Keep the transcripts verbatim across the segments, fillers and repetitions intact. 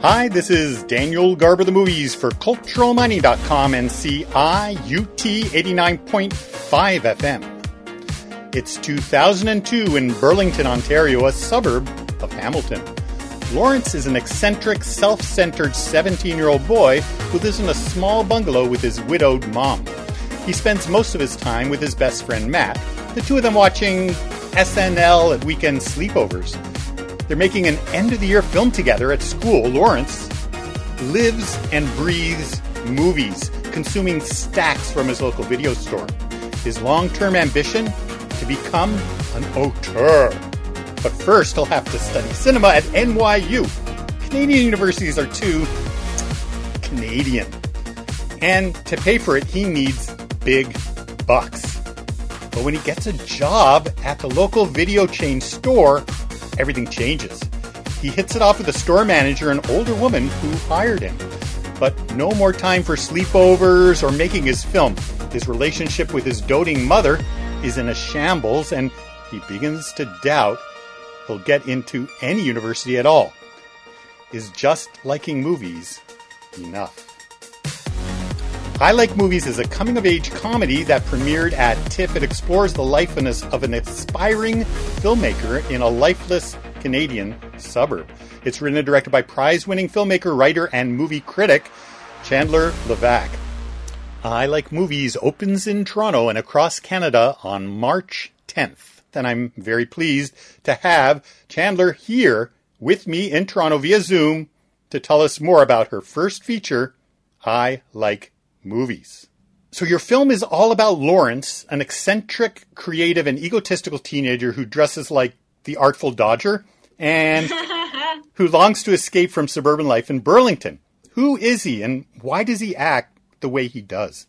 Hi, this is Daniel Garber the Movies for Cultural Mining dot com and C I U T eighty-nine point five F M. It's two thousand two in Burlington, Ontario, a suburb of Hamilton. Lawrence is an eccentric, self-centered seventeen-year-old boy who lives in a small bungalow with his widowed mom. He spends most of his time with his best friend Matt, the two of them watching S N L at weekend sleepovers. They're making an end-of-the-year film together at school. Lawrence lives and breathes movies, consuming stacks from his local video store. His long-term ambition? To become an auteur. But first, he'll have to study cinema at N Y U. Canadian universities are too Canadian. And to pay for it, he needs big bucks. But when he gets a job at the local video chain store, everything changes. He hits it off with the store manager, an older woman who hired him. But no more time for sleepovers or making his film. His relationship with his doting mother is in a shambles, and he begins to doubt he'll get into any university at all. Is just liking movies enough? I Like Movies is a coming-of-age comedy that premiered at TIFF. It explores the life of an aspiring filmmaker in a lifeless Canadian suburb. It's written and directed by prize-winning filmmaker, writer, and movie critic Chandler Levac. I Like Movies opens in Toronto and across Canada on March tenth. And I'm very pleased to have Chandler here with me in Toronto via Zoom to tell us more about her first feature, I Like Movies. So your film is all about Lawrence, an eccentric, creative, and egotistical teenager who dresses like the Artful Dodger and who longs to escape from suburban life in Burlington. Who is he and why does he act the way he does?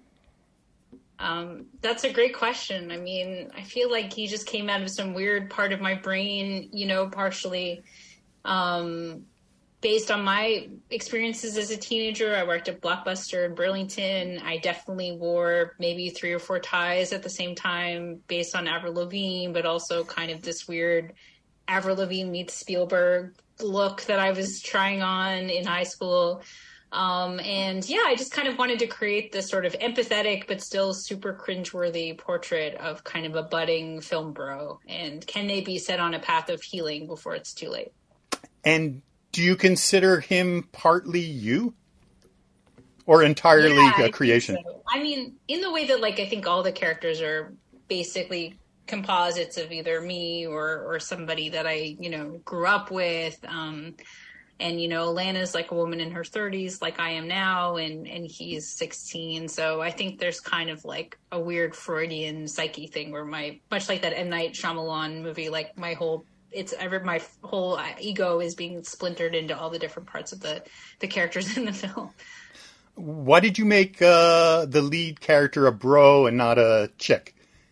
Um, that's a great question. I mean, I feel like he just came out of some weird part of my brain, you know, partially um, based on my experiences as a teenager. I worked at Blockbuster in Burlington. I definitely wore maybe three or four ties at the same time based on Avril Lavigne, but also kind of this weird Avril Lavigne meets Spielberg look that I was trying on in high school. Um, and yeah, I just kind of wanted to create this sort of empathetic, but still super cringeworthy portrait of kind of a budding film bro. And can they be set on a path of healing before it's too late? And do you consider him partly you? Or entirely yeah, a creation? I, so. I mean, in the way that, like, I think all the characters are basically composites of either me or, or somebody that I, you know, grew up with. Um, and, you know, Lana's like a woman in her thirties, like I am now, and, and he's sixteen. So I think there's kind of like a weird Freudian psyche thing where my, much like that M. Night Shyamalan movie, like my whole It's ever my whole ego is being splintered into all the different parts of the, the characters in the film. Why did you make uh, the lead character a bro and not a chick?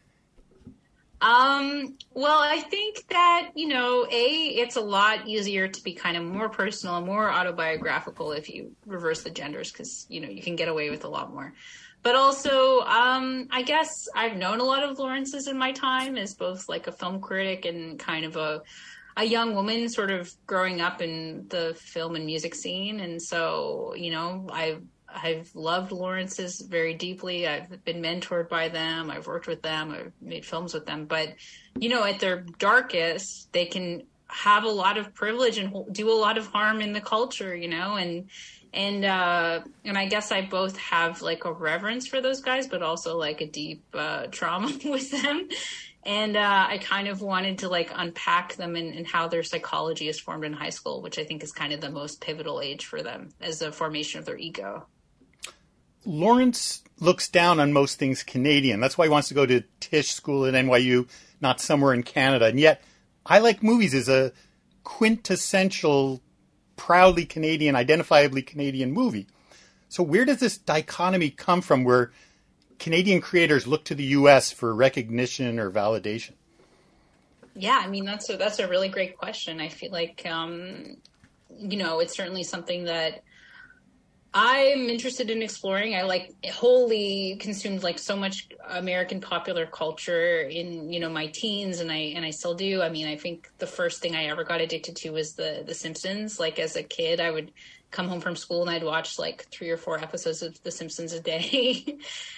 Um, well, I think that, you know, A, it's a lot easier to be kind of more personal and more autobiographical if you reverse the genders because, you know, you can get away with a lot more. But also, um, I guess I've known a lot of Lawrences in my time as both like a film critic and kind of a a young woman sort of growing up in the film and music scene. And so, you know, I've, I've loved Lawrences very deeply. I've been mentored by them. I've worked with them. I've made films with them. But, you know, at their darkest, they can have a lot of privilege and do a lot of harm in the culture, you know, and And uh, and I guess I both have like a reverence for those guys, but also like a deep uh, trauma with them. And uh, I kind of wanted to like unpack them and, and how their psychology is formed in high school, which I think is kind of the most pivotal age for them as a formation of their ego. Lawrence looks down on most things Canadian. That's why he wants to go to Tisch school at N Y U, not somewhere in Canada. And yet, I Like Movies is a quintessential proudly Canadian, identifiably Canadian movie. So where does this dichotomy come from where Canadian creators look to the U S for recognition or validation? Yeah, I mean, that's a, that's a really great question. I feel like, um, you know, it's certainly something that I'm interested in exploring. I like wholly consumed like so much American popular culture in, you know, my teens, and I and I still do. I mean, I think the first thing I ever got addicted to was the The Simpsons. Like as a kid, I would come home from school and I'd watch like three or four episodes of The Simpsons a day.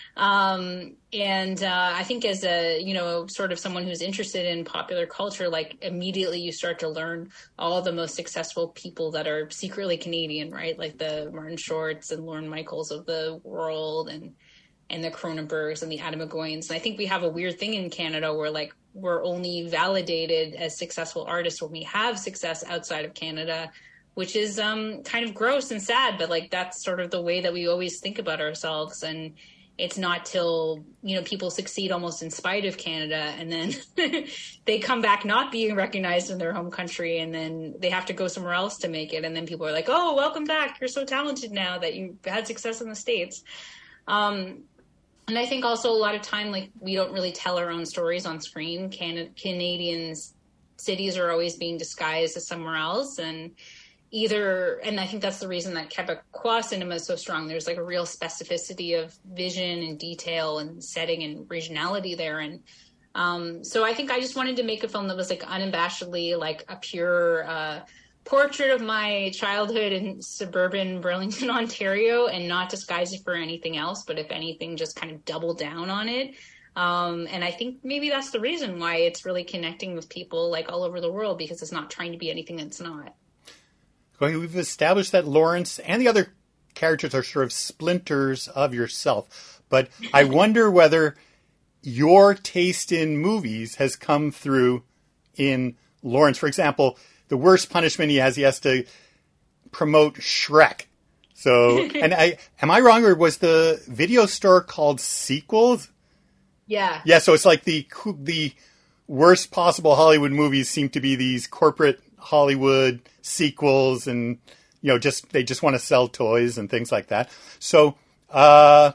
um, and uh, I think as a, you know, sort of someone who's interested in popular culture, like immediately you start to learn all the most successful people that are secretly Canadian, right? Like the Martin Shorts and Lorne Michaels of the world, and and the Cronenbergs and the Adam McGoyans. And I think we have a weird thing in Canada where like we're only validated as successful artists when we have success outside of Canada, which is um, kind of gross and sad, but like that's sort of the way that we always think about ourselves. And it's not till, you know, people succeed almost in spite of Canada, and then they come back not being recognized in their home country, and then they have to go somewhere else to make it. And then people are like, oh, welcome back. You're so talented now that you've had success in the States. Um, and I think also a lot of time, like we don't really tell our own stories on screen. Can- Canadians, cities are always being disguised as somewhere else. And either, and I think that's the reason that Quebecois cinema is so strong. There's like a real specificity of vision and detail and setting and regionality there. And um, so I think I just wanted to make a film that was like unabashedly like a pure uh, portrait of my childhood in suburban Burlington, Ontario, and not disguise it for anything else, but if anything, just kind of double down on it. Um, and I think maybe that's the reason why it's really connecting with people like all over the world, because it's not trying to be anything it's not. Well, we've established that Lawrence and the other characters are sort of splinters of yourself. But I wonder whether your taste in movies has come through in Lawrence. For example, the worst punishment he has, he has to promote Shrek. So, and I, am I wrong, or was the video store called Sequels? Yeah. Yeah, so it's like the the worst possible Hollywood movies seem to be these corporate Hollywood sequels, and you know, just they just want to sell toys and things like that. So, uh,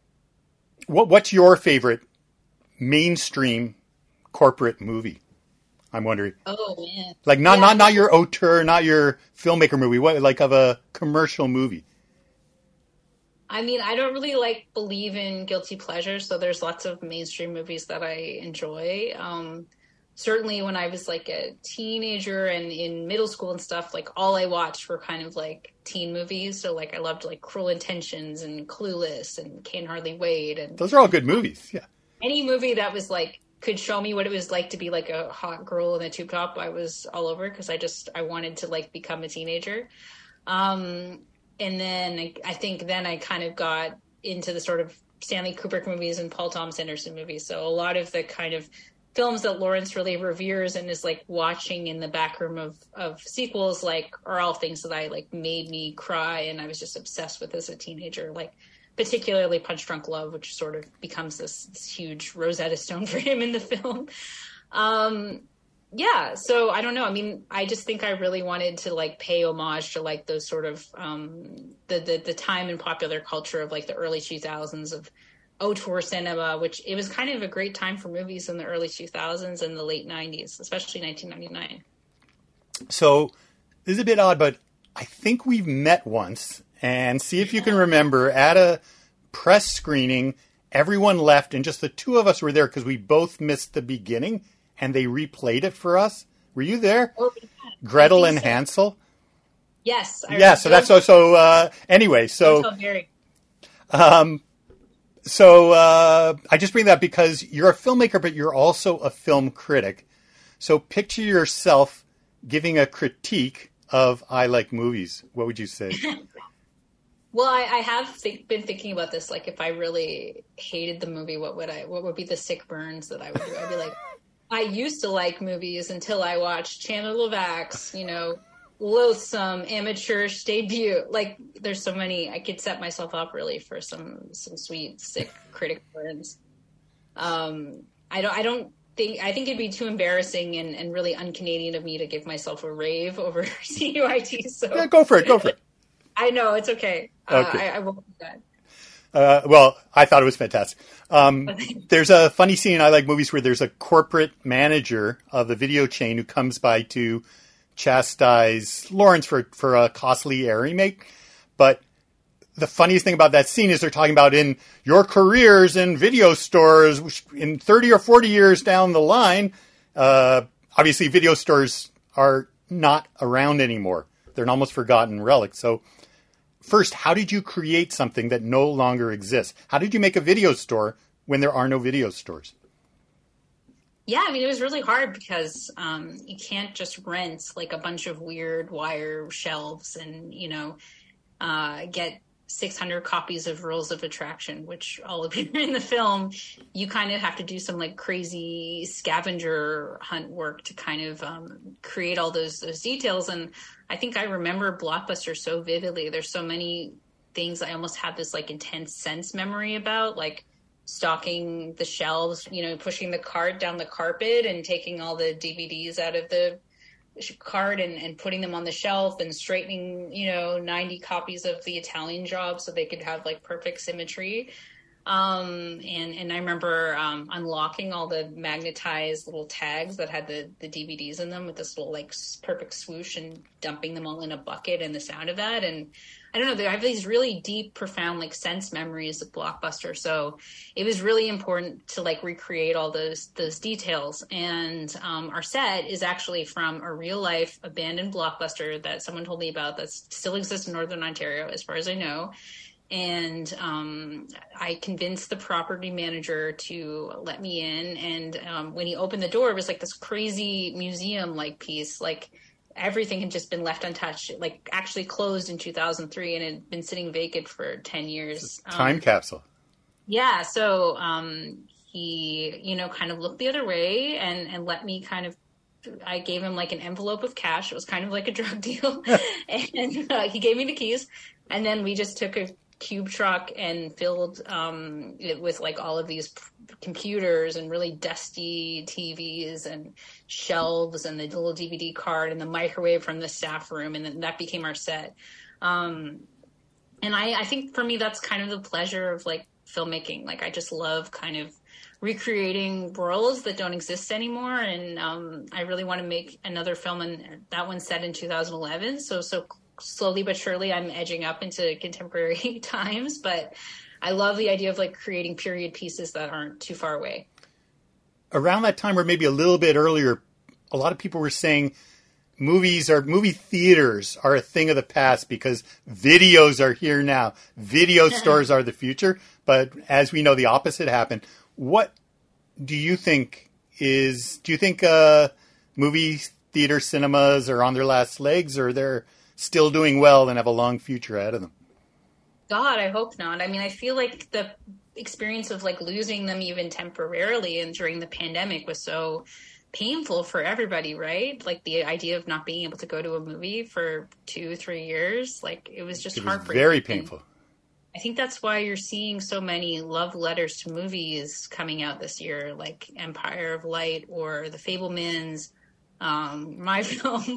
what what's your favorite mainstream corporate movie? I'm wondering. Oh man, like not yeah. not not your auteur, not your filmmaker movie. What like of a commercial movie? I mean, I don't really like believe in guilty pleasures, so there's lots of mainstream movies that I enjoy. Um, certainly when I was like a teenager and in middle school and stuff, like all I watched were kind of like teen movies. So like I loved like Cruel Intentions and Clueless and Can't Hardly Wait. And those are all good movies. Yeah. Any movie that was like, could show me what it was like to be like a hot girl in a tube top, I was all over, because I just, I wanted to like become a teenager. Um, and then I, I think then I kind of got into the sort of Stanley Kubrick movies and Paul Thomas Anderson movies. So a lot of the kind of films that Lawrence really reveres and is like watching in the back room of, of sequels, like are all things that I like made me cry. And I was just obsessed with as a teenager, like particularly Punch Drunk Love, which sort of becomes this, this huge Rosetta Stone for him in the film. Um, yeah. So I don't know. I mean, I just think I really wanted to like pay homage to like those sort of, um, the, the, the time in popular culture of like the early two thousands of auteur cinema, which it was kind of a great time for movies in the early two thousands and the late nineties, especially nineteen ninety-nine. So this is a bit odd, but I think we've met once, and see if you can remember at a press screening, everyone left and just the two of us were there because we both missed the beginning and they replayed it for us. Were you there? Oh, yeah. Gretel and so. Hansel? Yes. I yeah. So that's so, so, uh, anyway, so, um, So uh, I just bring that because you're a filmmaker, but you're also a film critic. So picture yourself giving a critique of I Like Movies. What would you say? Well, I, I have th- been thinking about this. Like, if I really hated the movie, what would I? What would be the sick burns that I would do? I'd be like, I used to like movies until I watched Chandler Levack's, you know, loathsome amateurish debut. Like, there's so many. I could set myself up really for some some sweet sick critic burns. Um, I don't. I don't think. I think it'd be too embarrassing and, and really un-Canadian of me to give myself a rave over C U I T. So yeah, go for it. Go for it. I know it's okay. Okay. Uh, I, I won't do that. Uh, well, I thought it was fantastic. Um, there's a funny scene in I Like Movies where there's a corporate manager of the video chain who comes by to chastise Lawrence for, for a costly air remake. But the funniest thing about that scene is they're talking about in your careers in video stores which in thirty or forty years down the line. Uh, obviously, video stores are not around anymore. They're an almost forgotten relic. So first, how did you create something that no longer exists? How did you make a video store when there are no video stores? Yeah, I mean, it was really hard because um, you can't just rent like a bunch of weird wire shelves and, you know, uh, get six hundred copies of Rules of Attraction, which all appear in the film. You kind of have to do some like crazy scavenger hunt work to kind of um, create all those those details. And I think I remember Blockbuster so vividly. There's so many things I almost have this like intense sense memory about, like stocking the shelves, you know, pushing the cart down the carpet and taking all the D V Ds out of the cart and, and putting them on the shelf and straightening, you know, ninety copies of The Italian Job so they could have like perfect symmetry. Um, and, and I remember um, unlocking all the magnetized little tags that had the, the D V Ds in them with this little like perfect swoosh and dumping them all in a bucket and the sound of that. And I don't know, I have these really deep, profound like sense memories of Blockbuster. So it was really important to like recreate all those those details. And um, our set is actually from a real life abandoned Blockbuster that someone told me about that still exists in Northern Ontario, as far as I know. And um, I convinced the property manager to let me in. And um, when he opened the door, it was like this crazy museum-like piece. Like everything had just been left untouched. It, like actually closed in two thousand three and had been sitting vacant for ten years. Time um, capsule. Yeah. So um, he, you know, kind of looked the other way and, and let me kind of, I gave him like an envelope of cash. It was kind of like a drug deal. And uh, he gave me the keys. And then we just took a cube truck and filled um, it with like all of these p- computers and really dusty T Vs and shelves and the little D V D cart and the microwave from the staff room. And then that became our set. Um, and I, I think for me, that's kind of the pleasure of like filmmaking. Like I just love kind of recreating worlds that don't exist anymore. And um, I really want to make another film, and that one's set in two thousand eleven. So, so slowly but surely I'm edging up into contemporary times, but I love the idea of like creating period pieces that aren't too far away. Around that time, or maybe a little bit earlier, a lot of people were saying movies are movie theaters are a thing of the past because videos are here now. Video stores are the future. But as we know, the opposite happened. What do you think is, do you think uh, movie theater cinemas are on their last legs, or they're still doing well and have a long future ahead of them? God, I hope not. I mean, I feel like the experience of like losing them even temporarily and during the pandemic was so painful for everybody, right? Like the idea of not being able to go to a movie for two, three years, like it was just it was heartbreaking. Very painful. I think that's why you're seeing so many love letters to movies coming out this year, like Empire of Light or The Fabelmans, um, my film.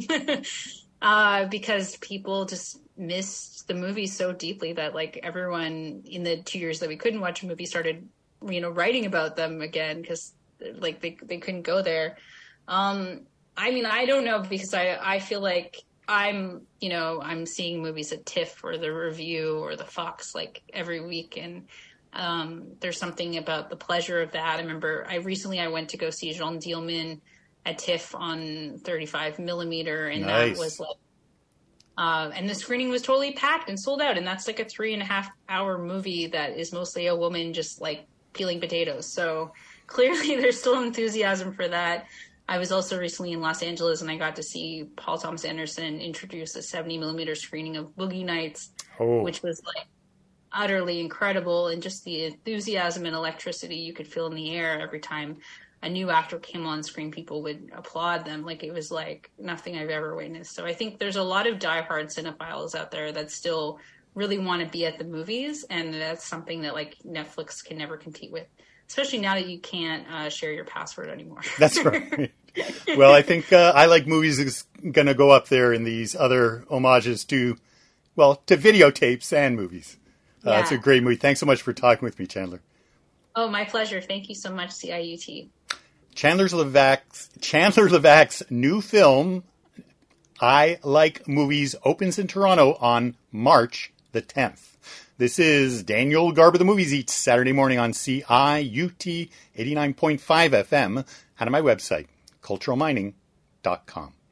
Uh, because people just missed the movie so deeply that like everyone in the two years that we couldn't watch a movie started, you know, writing about them again because like they they couldn't go there. Um, I mean, I don't know because I, I feel like I'm, you know, I'm seeing movies at TIFF or the Review or the Fox like every week. And um, there's something about the pleasure of that. I remember I recently I went to go see Jean Dielman at TIFF on thirty-five millimeter, and nice. That was like, uh, and the screening was totally packed and sold out, and that's like a three and a half hour movie that is mostly a woman just like peeling potatoes. So clearly, there's still enthusiasm for that. I was also recently in Los Angeles, and I got to see Paul Thomas Anderson introduce a seventy millimeter screening of Boogie Nights, oh. which was like utterly incredible, and just the enthusiasm and electricity you could feel in the air every time a new actor came on screen. People would applaud them. Like it was like nothing I've ever witnessed. So I think there's a lot of diehard cinephiles out there that still really want to be at the movies. And that's something that like Netflix can never compete with, especially now that you can't uh, share your password anymore. That's right. Well, I think uh, I Like Movies is going to go up there in these other homages to, well, to videotapes and movies. Uh, yeah. It's a great movie. Thanks so much for talking with me, Chandler. Oh, my pleasure. Thank you so much, C I U T. Chandler Levac's, Chandler Levac's new film, I Like Movies, opens in Toronto on March the tenth. This is Daniel Garber the Movies each Saturday morning on C I U T eighty-nine point five F M and on my website, cultural mining dot com.